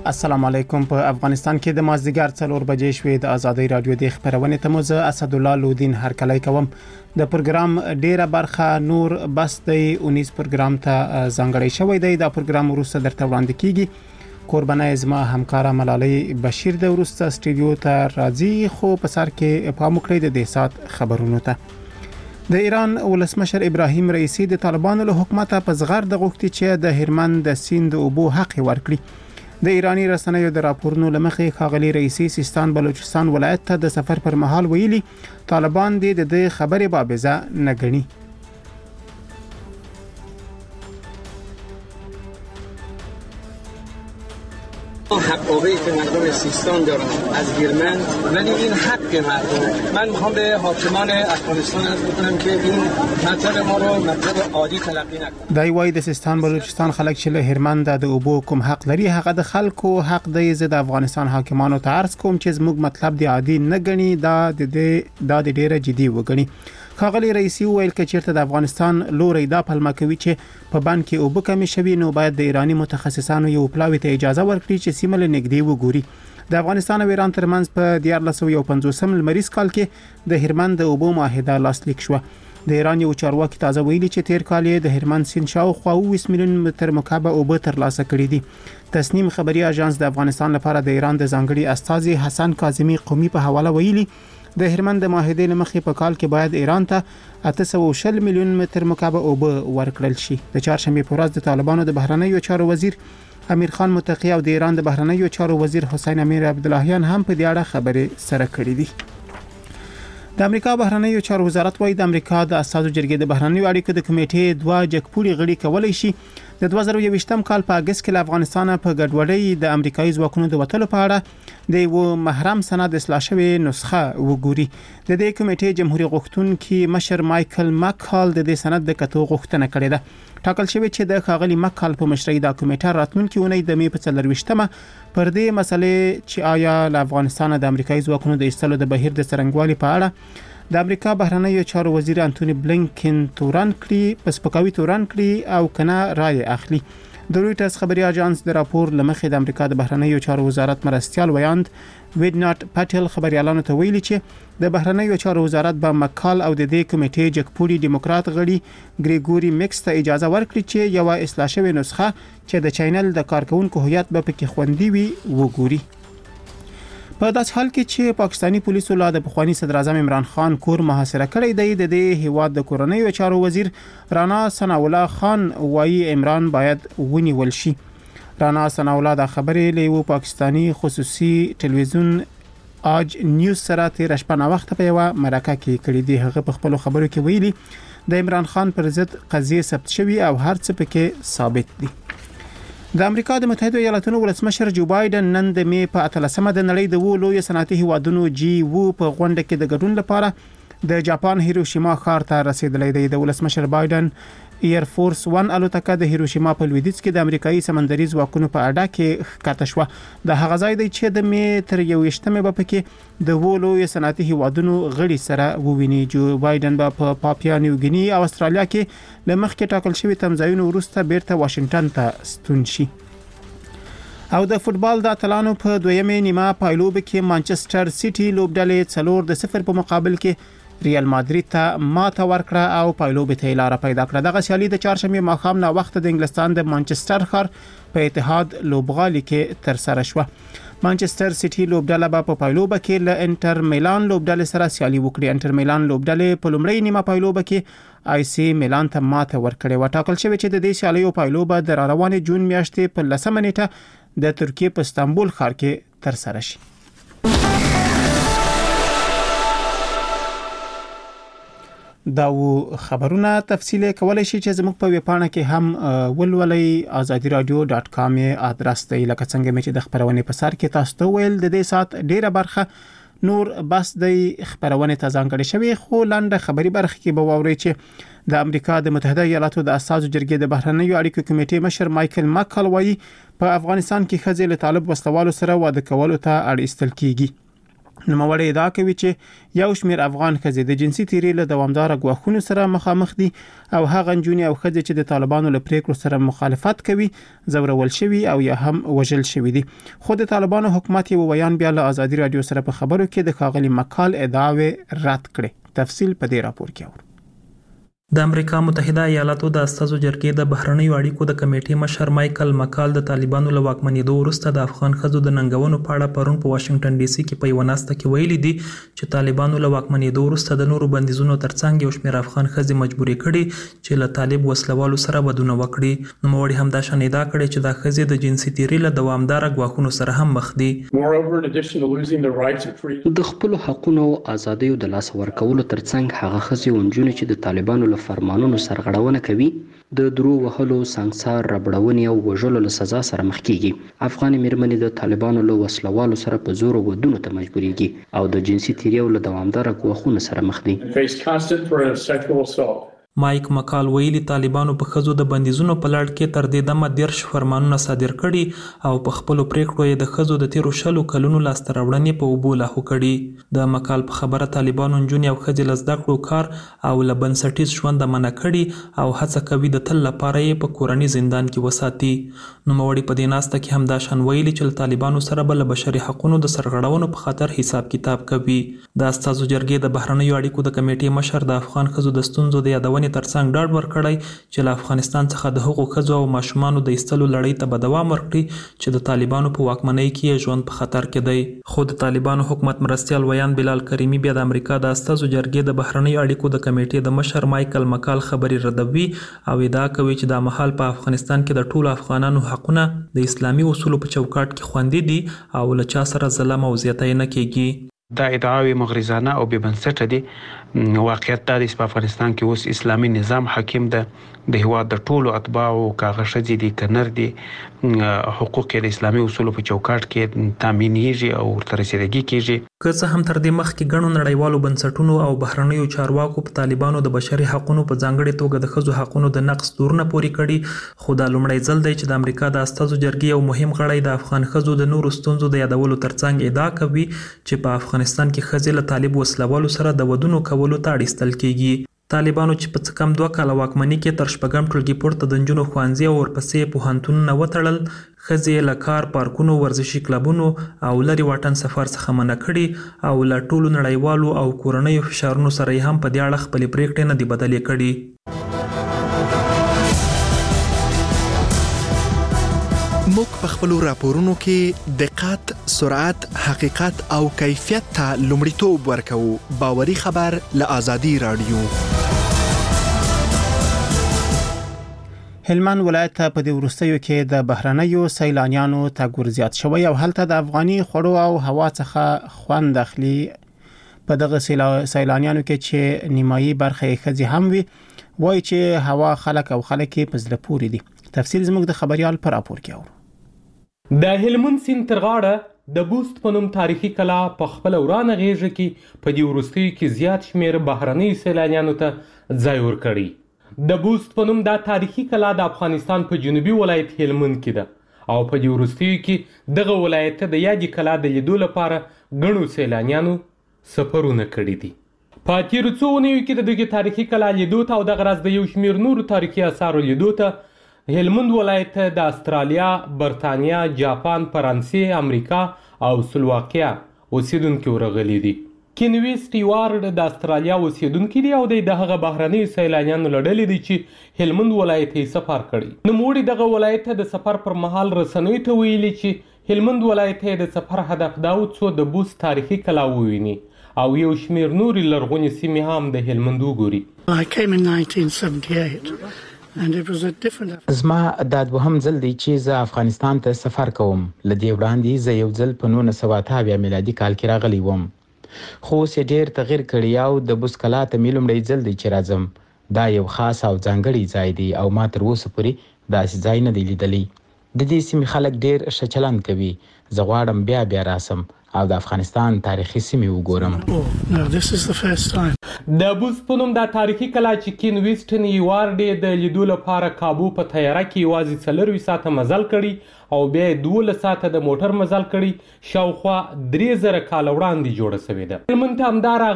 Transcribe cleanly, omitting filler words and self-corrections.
السلام علیکم. په افغانستان کې د مازدیګر 4 بجې شوې د ازادي رادیو د خبرونې ته مو اسد الله لودین هرکلی کوم. د پروګرام ډیره برخه نور بس د 19 پروګرام ته ځانګړی شوی دی. دا پروګرام وروسته درته وړاندې کیږي. قربانای زما همکار ملالۍ بشیر د وروسته سټډیو ته راځي، خو په سر کې پام وکړئ د سات خبرونو ته. د ایران ولسمشر ابراهیم رئیسی د طالبانو له حکومت په زغر د غوښتي چې د هرمند د سیند اوبو حق ورکړي. د ایرانی رسنیو د راپورونو لمخې ښاغلي رئیسی سیستان بلوچستان ولایت ته د سفر پر مهال ویلي طالبان د خبرې بابزه نه ګڼي. حقوقی که مردم سیستان دارن از هرمند، ولی این حق مردم. من میخوام به حاکمان افغانستان عرض بکنم که این مطلب ما رو مطلب عادی تلقی نکنن. دای وای د سیستان بلوچستان خلک چې له هرمند د اوبو کوم حق لري، هغه د خلکو حق دی. زه د افغانستان حاکمانو ته عرض کوم چې زموږ مطلب دی عادي نه ګڼي، دا د ډیره جدي وګڼي. ښاغلي رئیسی ویل چې چیرته د افغانستان لوري دا پلمه کوي چې په بند کې اوبه کمی شوي، نو باید د ایرانی متخصصانو یو پلاوی ته اجازه ورکړي چې سیمه له نږدې وګوري. د افغانستان او ایران ترمنځ په 1950 لمریز کال کې د هرمند د اوبو معاهده لاسلیک شو. د ایران یو چارواکي تازه ویلي چې تیر کال د هرمند سیند شاوخوا 20 میلیون متر مکعب اوبه ترلاسه کړي دي. تسنیم خبري اژانس د افغانستان لپاره د ایران د ځانګړي استازي حسن کاظمی قومي په حواله ویلي د هرمند د معاهدې لمخې په کال کې باید ایران ته 840 میلیون متر مکعب اوبه ورکړل شي. د چهارشنبه په ورځ د طالبانو د بهرنیو چارو وزیر امیر خان متقی او د ایران د بهرنیو چارو وزیر حسین امیر عبداللهیان هم په دې اړه خبرې سره کړې دي. د امریکا بهرنیو چارو وزارت وايي د امریکا د اساسو جرګې د بهرنیو اړیکو د کمیټې 2 جګپوړي غړي کولای شي د 2021م کال په اگست کې له افغانستان په ګډوډۍ د امریکایي ځواکونو د وټلو په اړه د یو محرم سند اصلاح شوی نسخه وګوري. د دې کمیټې جمهوریت غوښتونکي مشر مایکل مکال د دې سند د کتو غوښتنه کړې ده. ټاکل شوی چې د ښاغلي مکال په مشرۍ د کمیټه راتلونکي اونۍ د می په 24مه پر دې مسلې چې آیا له افغانستان د امریکایي ځواکونو د ایستلو د بهیر د څرنګوالي په اړه د امریکا بهرنیو چارو وزیر انټونی بلینکن تورن کړي په سپکاوي تورن کړي او کنه رائے اخلي. د رويټرز خبري اژانس د راپور لمخې د امریکا د بهرنیو چارو وزارت مرستيال ویاند ویډناټ پټل خبريالانو ته ویلي چې د بهرنیو چارو وزارت به مکال او د دې کمیټې جګپوړي دیموکرات غړي ګریګوري میکس ته اجازه ورکړي چې یو اصلاح شوی نسخه چې د چینل د کارکونکو هویت به پکې خوندي وي وګوري. په داس حال کې چې پاکستانی پولیسو لا د پخوانی صدر اعظم عمران خان کور محاصره کړی دی، د دې هیواد د کورنیو چارو وزیر رانا ثناء الله خان وايي عمران باید ونیول شي. رانا ثناء الله د خبرې له پاکستانی خصوصي ټلویزیون آج نیوز سره تیر شپه نا وخت په یو مرکه کې کړی دی. هغه په خپل خبرو کې ویلي د عمران خان پر ضد قضیه ثبت شوی او هر څه پکې ثابت دي. د امریکا د متحده ایالاتونو ولسمشر جو بایدن نن د می په 13مه د نړۍ د لوی صنعتي هیوادونو G7 په غونډه کې د ګډون لپاره د جاپان هیروشیما ښار ته رسیدلی دی. د ولسمشر بایدن ایر فورس 1 الوتکه د هیروشیما په لویدیځ کې د امریکایي سمندري ځواکونو په اډه کې ښکته شوه. د هغه ځای دی چې د می تر 21مه په کې د لوی صنعتي هیوادونو غړي سره وویني. جو بایدن په پاپیا نیو ګینی او استرالیا کې لمخ کې ټاکل شوی تمځایونو وروسته بیرته واشنگټن ته ستون شي. او د فوتبال د اتلانو په دویمه نیمه پایلوب کې مانچستر سیټي لوبډلې 4-0 په مقابل کې ریال مادرید ته ماته ورکړه او پایلوب ته لار پیدا کړه. دغه سیالي د چهارشنبه ماښام نا وخت د انګلستان د مانچستر ښار په اتحاد لوبغالي کې تر سره شوه. مانچستر سیټي لوبډله په پایلوب کې له انټر میلان لوبډلې سره سیالي وکړي. انټر میلان لوبډلې په لومړی نیمه پایلوب کې آی سی میلان ته ماته ورکړه. وټاکل شوی چې د دې سیالیو پایلوب د روانې جون میاشتې په 10مه نیټه د ترکیه په استانبول ښار کې تر سره شي. دا خبرونه تفصیل کولای شي چې زموږ په ویبپاڼه کې هم ولولئ. azadiradio.com ادرس دی. لکه څنګه چې د خبرونه په سر کې تاسو ته ویل د دې سات ډیره برخه نور بس د خبرونه ته ځانګړې شوی، خو لاندې خبري برخه کې به ووري چې د امریکا د متحده ایالاتو د اساسو جرګې د بهرنیو اړیکو کمیټې مشر مایکل مکال وايي په افغانستان کې خځې له طالب وسلوالو سره واده کولو ته اړ ایستل کیږي. نوموړی ادعا کوي چې یو شمېر افغان ښځې د جنسي تیري له دوامداره ګواښونو سره مخامخ دي او هغه نجونې او ښځې چې د طالبانو له پریکړو سره مخالفت کوي ځورول شوي او یا هم وژل شوي دي. خو د طالبانو حکومت یو بیان بیا له ازادي رادیو سره په خبرو کې د ښاغلي مکال ادعاوې رد کړې. تفصیل په دې راپور کې اورو. د امریکا متحده ایالاتو د استازو جرګې د بهرنیو اړیکو د کمیټې مشر مایکل مکال د طالبانو له واکمنېدو وروسته د افغان ښځو د ننګونو په اړه پرون په واشنگټن ډي سي کې په یوه ناسته کې ویلي دي چې طالبانو له واکمنېدو وروسته د نورو بندیزونو ترڅنګ یو شمېر افغان ښځې مجبورې کړي چې له طالب وسلوالو سره ودونه وکړي. نوموړي همداشان ادعا کړې چې دا ښځې د جنسي تیري له دوامداره ګواښونو سره هم مخ دي. د خپلو حقونو او ازادیو د لاسه ورکولو ترڅنګ هغه ښځې او نجونې چې د طالبانو له فرمانونو سرغړونه کوي د درو وهلو، سنګسار، ربړونې او وژلو له سزا سره مخ کیږي. افغاني میرمنې د طالبانو له وسلوالو سره په زور ودونو ته مجبوریږي او د جنسي تیري له دوامداره ګواښونو سره مخ دي. مایک مکال ویلي طالبانو په ښځو د بندیزونو په لړ کې تر دې دمه 10 فرمانونه صادر کړي او په خپلو پریکړو یې د ښځو د تیرو 10 کلونو لاسته راوړنې په اوبو لاهو کړي. د مکال په خبره طالبانو نجونې او ښځې له زده کړو، کار او له بنسټیز ژونده منع کړي او هڅه کوي د تل لپاره یې په کورني زندان کې وساتي. نوموړي په دې ناسته کې همداشان ویلي چې له طالبانو سره به له بشري حقونو د سرغړونو په خاطر حساب کتاب کوي. د استازو جرګې د بهرنیو اړیکو د کمیټې مشر د افغان ښځو د ستونزو د یادونې ترڅنګ ډاډ ورکړی چې له افغانستان څخه د هغو ښځو او ماشومانو د ایستلو لړۍ ته به دوام ورکړي چې د طالبانو په واکمنۍ کې یې ژوند په خطر کې دی. خو د طالبانو حکومت مرستیال ویان بلال کریمي بیا د امریکا د استازو جرګې د بهرنیو اړیکو د کمیټې د مشر مایکل مکال خبرې ردوي او ادعا کوي چې دا مهال په افغانستان کې د ټولو افغانانو حقونه د اسلامي اصولو په چوکاټ کې خوندي دي او له چا سره ظلم او زیاتی نه کیږي. دا ادعاوې مغرضانه او بې بنسټه دي. واقعیت دا دی چې په افغانستان کې اوس اسلامي نظام حاکم ده. د هیواد د ټولو اتباعو کاغه ښځې دي که نر دي حقوق د اسلامي اصولو په چوکاټ کې تامینېږي او ورته رسیدګي کیږي. که څه هم تر دې مخکې ګڼو نړیوالو بنسټونو او بهرنیو چارواکو په طالبانو د بشري حقونو په ځانګړې توګه د ښځو حقونو د نقض تورونه پورې کړي، خو دا لومړی ځل دی چې د امریکا د استازو جرګې یو مهم غړی د افغان ښځو د نورو ستونزو د یادولو ترڅنګ ادعا کوي چې په افغانستان کې ښځې له طالب وسلوالو سره د ودونو کولو ته اړ ایستل کیږي. طالبانو چې په څه کم 2 کاله واکمنۍ کې تر شپږم ټولګي پورته د نجونو ښوونځي او ورپسې پوهنتونونه وتړل، ښځې له کار، پارکونو، ورزشي کلبونو او لرې واټن سفر څخه منع کړي او له ټولو نړیوالو او کورنیو فشارونو سره یې هم په دې اړه خپلې پریکړې نه دي بدلې کړي. موږ په خپلو راپورونو کې دقت، سرعت، حقیقت او کیفیت ته لومړیتوب ورکوو. باوري خبر له ازادي رادیو. هلمند ولایت ته په دې وروستیو کې د بهرنیو سیلانیانو تګ ور زیات شوی او هلته د افغاني خوړو او هوا څخه خوند اخلي. په دغه سیلانیانو کې چې نیمایي برخه یې ښځې هم وي، وایي چې هوا خلک او خلک یې په زړه پورې دي. تفصیل زموږ د خبريال پر راپور کې اورو. د هلمند سیند تر غاړه د بوست په نوم تاریخي کلا په خپل ورانه غیږه کې په دې وروستیو کې زیات شمیر بهرني سیلانیانو ته ځای ورکړی. د بوست په نوم دا تاریخي کلا د افغانستان په جنوبي ولایت هلمند کې ده او په دې وروستیو کې دغه ولایت ته د یادې کلا د لیدو لپاره ګڼو سیلانیانو سفرونه کړي دي. په تیرو څو اونیو کې د دغه تاریخي کلا لیدو ته او دغه راز د یو شمیر نورو تاریخي اثارو لیدو ته هلمند ولایت د استرالیا، برتانیا، جاپان، فرانسې، امریکا او سلواکیا اوسیدونکي ورغلي دي. کینوي سټیوارډ د استرالیا اوسیدونکي دی او د هغه بهرني سیلانیانو له ډلې دی چې هلمند ولایت یې سفر کړی. نوموړي دغه ولایت د سفر پر مهال رسنیو ته ویلي چې هلمند ولایت د سفر هدف دا و څو د بوست تاریخي کلا وویني او یو شمیر نورې لرغونې سیمې هم د هلمند وګوري. I came in 1978. زما دا دوهم ځل دی چې زه افغانستان ته سفر کوم. لدې وړاندې زه یو ځل په 1988 میلادي کال کې راغلی وم، خو اوس یې ډېر تغیر کړی او د بوست کلا ته مې لومړی ځل دی چې راځم. دا یو خاص او ځانګړی ځای دی او ما تر اوسه پورې داسې ځای نه دی لیدلی. د دې سیمې خلک ډېر ښه چلند کوي. زه غواړم بیا راسم او د افغانستان تاریخي سیمې وګورم. د بوست په نوم دا تاریخي کلا چې کین ویسټن ایوارډ یې د لیدو لپاره کابو په تیاره کې یوازې 24 ساعته مزل کړي او بیا 12 ساعته د موټر مزل کړي، شاوخوا 3000 کاله وړاندې جوړه شوې ده. هلمند ته همدارغه